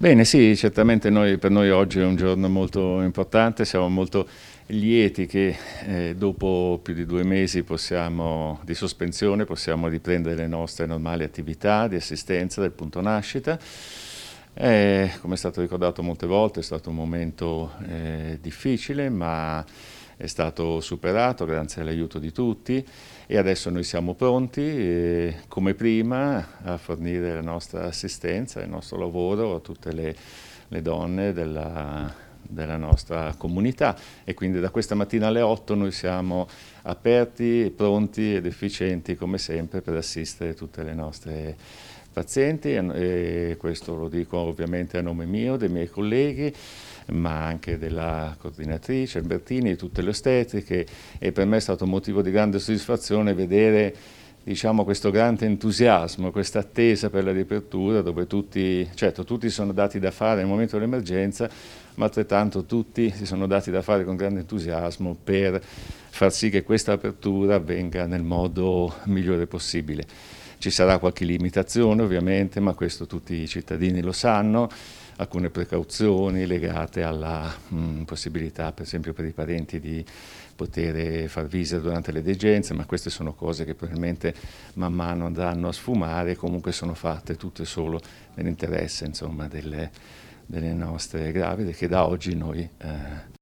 Bene, sì, certamente per noi oggi è un giorno molto importante, siamo molto lieti che dopo più di 2 mesi di sospensione possiamo riprendere le nostre normali attività di assistenza del punto nascita. Come è stato ricordato molte volte, è stato un momento difficile, ma è stato superato grazie all'aiuto di tutti e adesso noi siamo pronti, come prima, a fornire la nostra assistenza, il nostro lavoro a tutte le donne della nostra comunità e quindi da questa mattina alle 8 noi siamo aperti, pronti ed efficienti come sempre per assistere tutte le nostre pazienti e questo lo dico ovviamente a nome mio, dei miei colleghi, ma anche della coordinatrice Albertini, di tutte le ostetriche, e per me è stato un motivo di grande soddisfazione vedere, diciamo, questo grande entusiasmo, questa attesa per la riapertura dove tutti, certo, tutti sono dati da fare nel momento dell'emergenza, ma altrettanto tutti si sono dati da fare con grande entusiasmo per far sì che questa apertura avvenga nel modo migliore possibile. Ci sarà qualche limitazione ovviamente, ma questo tutti i cittadini lo sanno, alcune precauzioni legate alla possibilità, per esempio per i parenti, di poter far visita durante le degenze, ma queste sono cose che probabilmente man mano andranno a sfumare, comunque sono fatte tutte solo nell'interesse, insomma, delle nostre gravide che da oggi noi